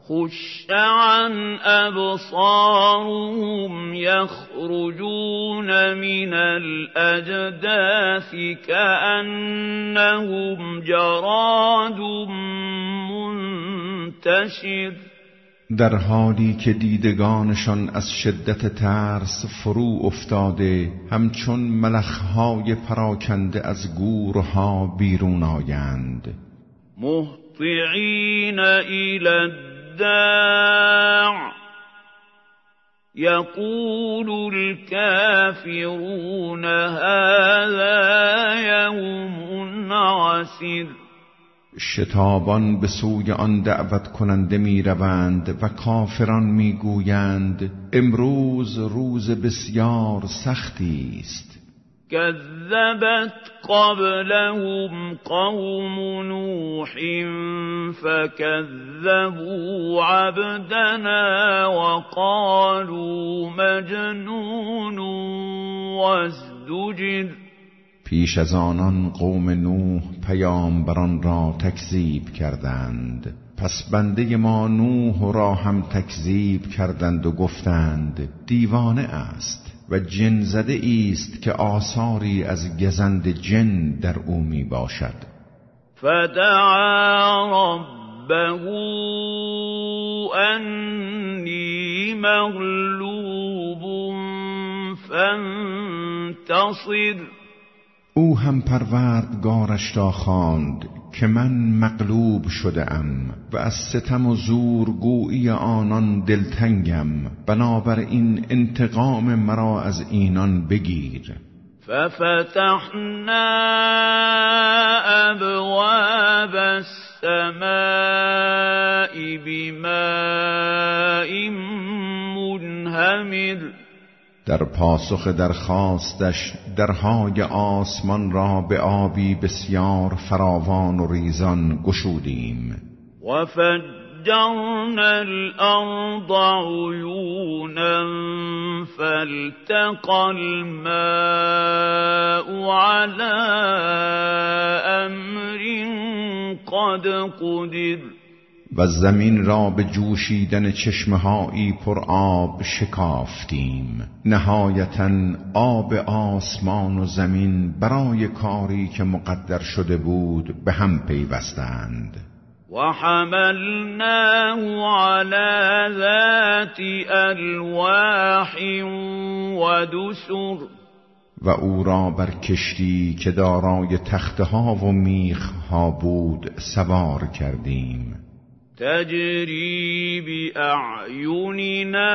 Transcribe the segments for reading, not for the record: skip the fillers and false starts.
خش عن أبصارهم يخرجون من الأجداث كأنهم جراد منتشر. در حالی که دیدگانشان از شدت ترس فرو افتاده، همچون ملخهای پراکنده از گورها بیرون آیند. مهطعین الی الداع یقول الكافرون هذا یوم عسیر. شتابان به سوی آن دعوت کننده می روند و کافران می گویند امروز روز بسیار سختی است. كذبت قبلهم قوم نوح فكذبوا عبدنا وقالوا مجنون وازدجر. پیش از آنان قوم نوح پیامبران را تکذیب کردند، پس بنده ما نوح را هم تکذیب کردند و گفتند دیوانه است و جن زده است که آثاری از گزند جن در او می باشد. فدعا ربه انی مغلوب فانتصر. او هم پروردگارش را خواند که من مغلوب شده ام و از ستم و زورگویی آنان دلتنگم، بنابراین انتقام مرا از اینان بگیر. ففتحنا ابواب السماء بماء منهمر. در پاسخ درخواستش درهای آسمان را به آبی بسیار فراوان و ریزان گشودیم. و فجرنا الارض عیونا فالتقى الماء على امر قد قدر. و زمین را به جوشیدن چشمهایی پر آب شکافتیم. نهایتاً آب آسمان و زمین برای کاری که مقدر شده بود به هم پیوستند. و حملناه علی ذات الواح و دسر. و او را بر کشتی که دارای تختها و میخها بود سوار کردیم. تجری بأعیننا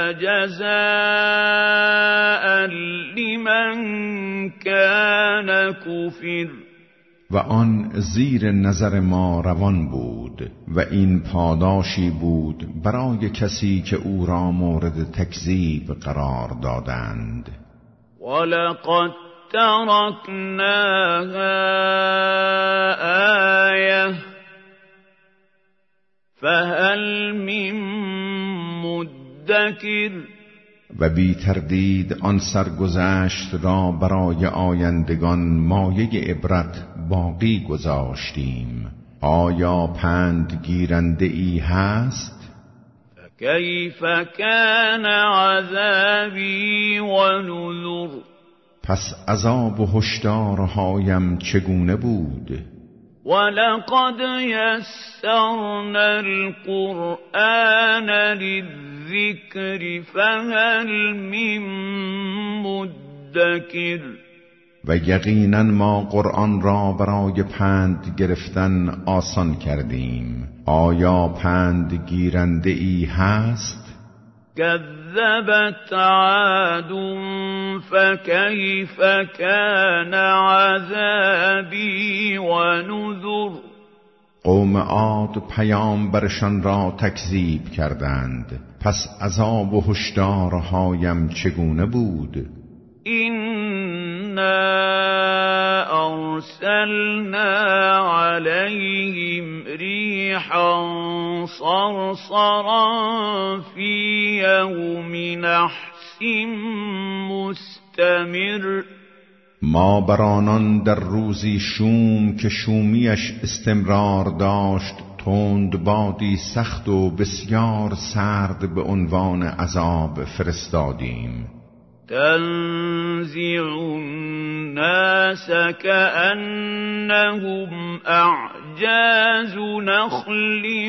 جزاء لمن کان کفر. و آن زیر نظر ما روان بود و این پاداشی بود برای کسی که او را مورد تکذیب قرار دادند. ولقد ترکناها آیه فهل من مدکر. و بی تردید آن سرگذشت را برای آیندگان مایه عبرت باقی گذاشتیم. آیا پند گیرنده ای هست؟ فکیف کان عذابی و نذر. پس عذاب و هشدارهایم چگونه بود؟ ولقد يسرنا القرآن للذكر فهل من مدکر. و یقینا ما قرآن را برای پند گرفتن آسان کردیم. آیا پند گیرنده ای هست؟ كذبت عاد فكيف كان عذابي ونذر. قوم عاد پیامبرشان را تکذیب کردند، پس عذاب و هشدارهایم چگونه بود؟ إنا أرسلنا عليهم ريحا صرصرا في يوم نحس مستمر. ما بر آنان در روزی شوم که شومیش استمرار داشت تند بادی سخت و بسیار سرد به عنوان عذاب فرستادیم. تنزع الناس كأنهم أعجاز نخل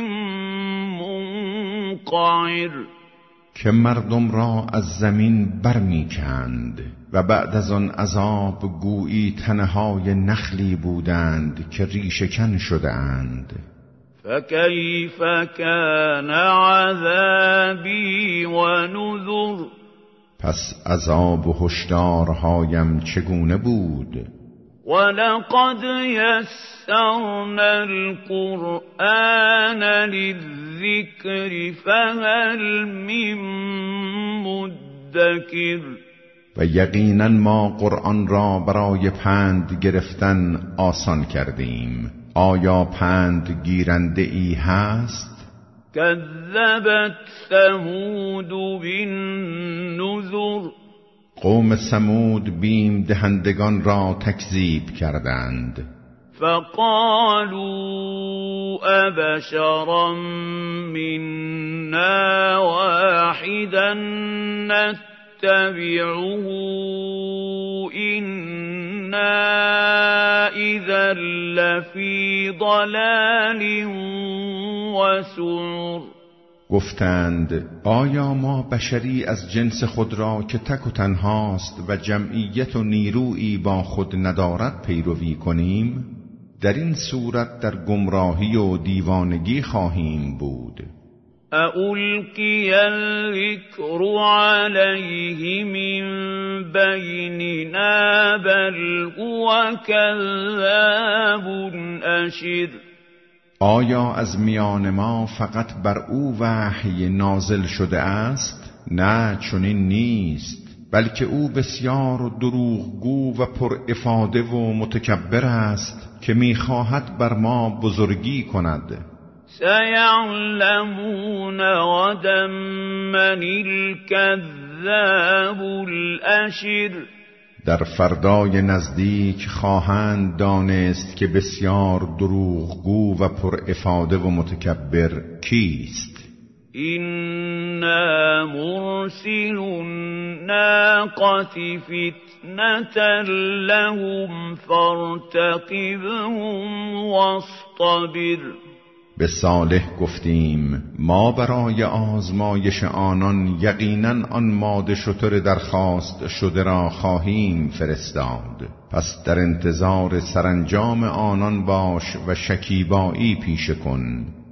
منقعر، که مردم را از زمین برمی کند و بعد از آن عذاب گویی تنهای نخلی بودند که ریشه‌کن شده‌اند. فكيف كان عذابي ونذر، پس عذاب و هشدارهایم چگونه بود؟ ولقد يسرنا القرآن للذكر فهل من مدكر، و یقینا ما قرآن را برای پند گرفتن آسان کردیم. آیا پند گیرنده ای هست؟ كذبت ثمود بالنذر، قوم ثمود بیم دهندگان را تکذیب کردند. فقالوا أبشرا منا واحدا نتبعه إنا إذا لفي ضلال وسعر. گفتند آیا ما بشری از جنس خود را که تک و تنهاست و جمعیت و نیرویی با خود ندارد پیروی کنیم؟ در این صورت در گمراهی و دیوانگی خواهیم بود. أَأُلْقِيَ الذِّكْرُ عَلَيْهِ مِنْ بَيْنِنَا بَلْ هُوَ كَذَّابٌ أَشِرٌ. آیا از میان ما فقط بر او وحی نازل شده است؟ نه، چنین نیست، بلکه او بسیار دروغگو و پر افاده و متکبر است که میخواهد بر ما بزرگی کند. سَيَعْلَمُونَ غَدًا مَّنِ الْكَذَّابُ الْأَشِرُ. در فردای نزدیک خواهند دانست که بسیار دروغگو و پر افاده و متکبر کیست. إِنَّا مُرْسِلُو النَّاقَةِ فِتْنَةً لَهُمْ فَارْتَقِبْهُمْ وَاصْطَبِرْ. به صالح گفتیم ما برای آزمایش آنان یقیناً آن ماده شتر درخواست شده را خواهیم فرستاد، پس در انتظار سرانجام آنان باش و شکیبایی پیشه کن.